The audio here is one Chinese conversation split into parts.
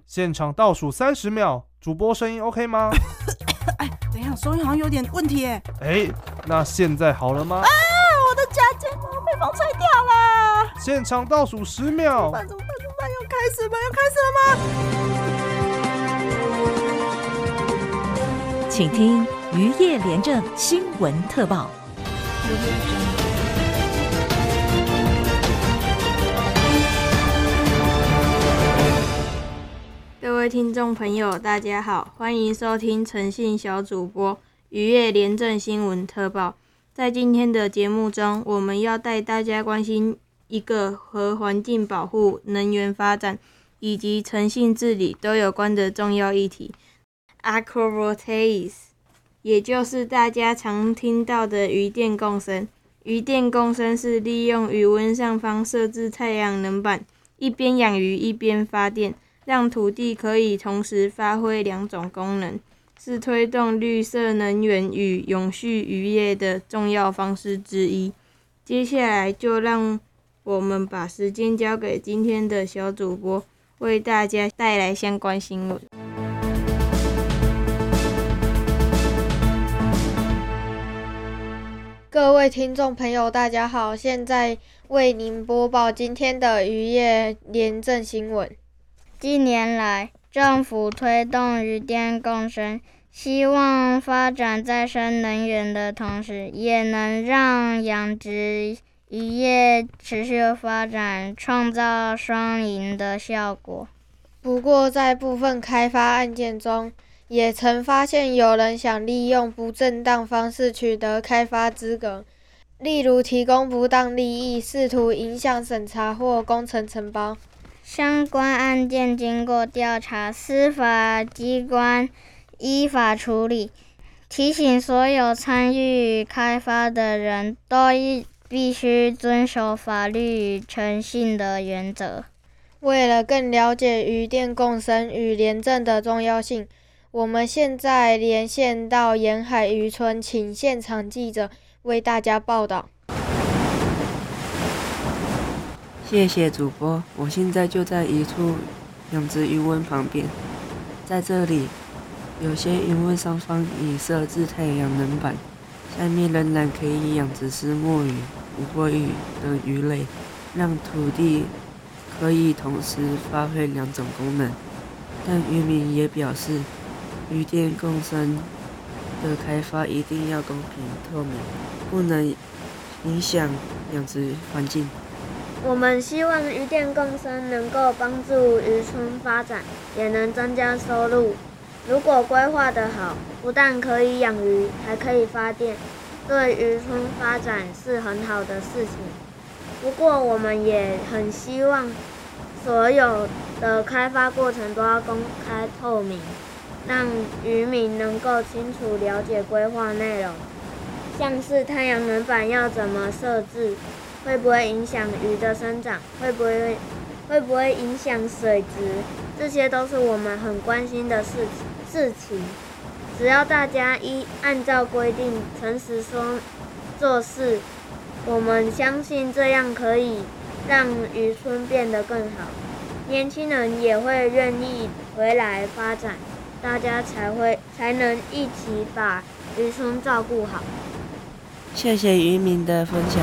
现场倒数30秒，主播声音 OK 吗？ 等一下，收音好像有点问题耶。 那现在好了吗？ 我的假睫毛被风吹掉了。 现场倒数10秒。 怎么办？要开始了吗？ 请听渔业廉政新闻特报。 各位听众朋友，大家好，欢迎收听诚信小主播渔业廉政新闻特报。在今天的节目中，我们要带大家关心一个和环境保护、能源发展以及诚信治理都有关的重要议题 ——Agrovoltaics， 也就是大家常听到的渔电共生。渔电共生是利用渔温上方设置太阳能板，一边养鱼一边发电，让土地可以同时发挥2种功能，是推动绿色能源与永续渔业的重要方式之一。接下来就让我们把时间交给今天的小主播，为大家带来相关新闻。 各位听众朋友，大家好，现在为您播报今天的渔业廉政新闻。 近年来，政府推动渔电共生，希望发展再生能源的同时，也能让养殖渔业持续发展，创造双赢的效果。 不过，在部分开发案件中，也曾发现有人想利用不正当方式取得开发资格，例如提供不当利益，试图影响审查或工程承包。 相关案件经过调查，司法机关依法处理。提醒所有参与开发的人都必须遵守法律与诚信的原则。 为了更了解渔电共生与廉政的重要性，我们现在连线到沿海渔村，请现场记者为大家报道。 谢谢主播，我现在就在一处养殖渔温旁边，在这里，有些渔温上方已设置太阳能板，下面仍然可以养殖虱目鱼、无国鱼等鱼类，让土地可以同时发挥2种功能。但渔民也表示，渔电共生的开发一定要公平透明，不能影响养殖环境。 我们希望渔电共生能够帮助渔村发展，也能增加收入。如果规划得好，不但可以养鱼，还可以发电，对渔村发展是很好的事情。不过，我们也很希望所有的开发过程都要公开透明，让渔民能够清楚了解规划内容，像是太阳能板要怎么设置，会不会影响鱼的生长，会不会影响水质，这些都是我们很关心的事情。只要大家按照规定诚实做事，我们相信这样可以让渔村变得更好，年轻人也会愿意回来发展，大家才能一起把渔村照顾好。 谢谢渔民的分享。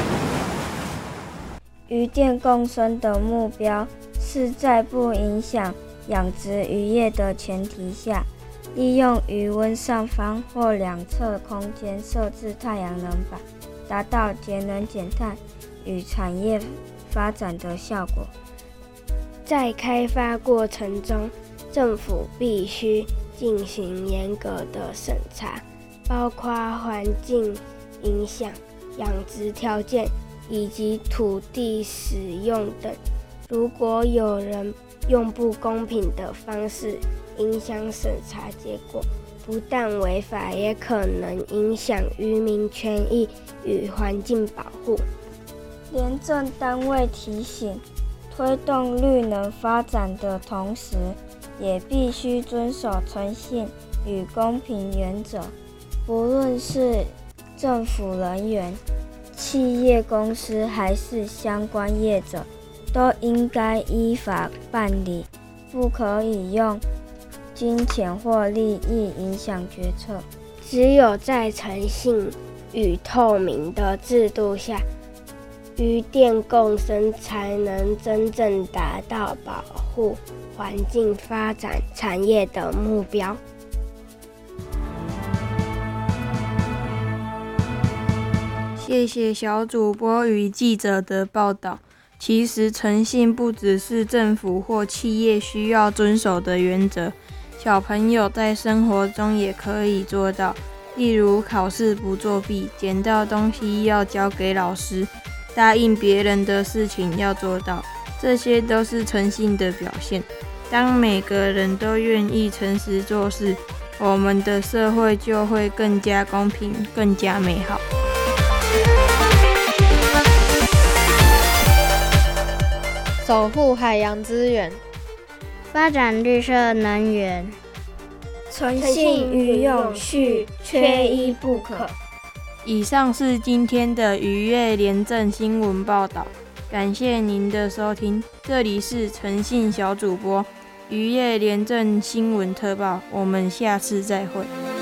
渔电共生的目标是在不影响养殖渔业的前提下，利用渔温上方或2侧空间设置太阳能板，达到节能减碳与产业发展的效果。 在开发过程中，政府必须进行严格的审查，包括环境影响、养殖条件以及土地使用等。如果有人用不公平的方式影响审查结果，不但违法，也可能影响渔民权益与环境保护。 廉政单位提醒，推动绿能发展的同时，也必须遵守诚信与公平原则。不论是政府人员、企业公司还是相关业者，都应该依法办理， 不可以用金钱或利益影响决策。 只有在诚信与透明的制度下，渔电共生才能真正达到保护环境、发展产业的目标。 谢谢小主播与记者的报道。其实诚信不只是政府或企业需要遵守的原则，小朋友在生活中也可以做到。例如考试不作弊，捡到东西要交给老师，答应别人的事情要做到，这些都是诚信的表现。当每个人都愿意诚实做事，我们的社会就会更加公平，更加美好。 守护海洋资源， 发展绿色能源， 诚信与永续缺一不可。 以上是今天的渔业廉政新闻报道，感谢您的收听，这里是诚信小主播渔业廉政新闻特报，我们下次再会。